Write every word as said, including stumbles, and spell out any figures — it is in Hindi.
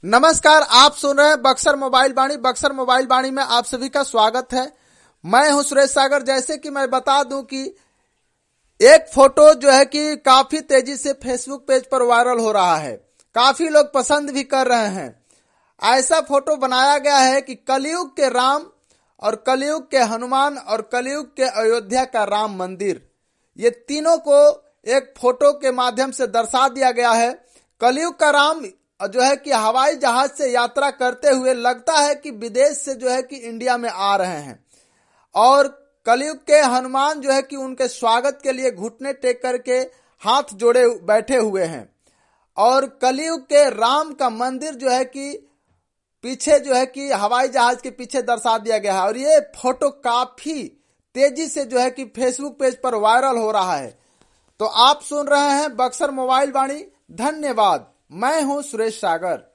नमस्कार, आप सुन रहे हैं बक्सर मोबाइल वाणी। बक्सर मोबाइल वाणी में आप सभी का स्वागत है। मैं हूं सुरेश सागर। जैसे कि मैं बता दूं कि एक फोटो जो है कि काफी तेजी से फेसबुक पेज पर वायरल हो रहा है, काफी लोग पसंद भी कर रहे हैं। ऐसा फोटो बनाया गया है कि कलयुग के राम और कलयुग के हनुमान और कलयुग के अयोध्या का राम मंदिर, ये तीनों को एक फोटो के माध्यम से दर्शा दिया गया है। कलयुग का राम जो है कि हवाई जहाज से यात्रा करते हुए लगता है कि विदेश से जो है कि इंडिया में आ रहे हैं, और कलयुग के हनुमान जो है कि उनके स्वागत के लिए घुटने टेक करके हाथ जोड़े बैठे हुए हैं, और कलयुग के राम का मंदिर जो है कि पीछे जो है कि हवाई जहाज के पीछे दर्शा दिया गया है। और ये फोटो काफी तेजी से जो है कि फेसबुक पेज पर वायरल हो रहा है। तो आप सुन रहे हैं बक्सर मोबाइल वाणी। धन्यवाद। मैं हूं सुरेश सागर।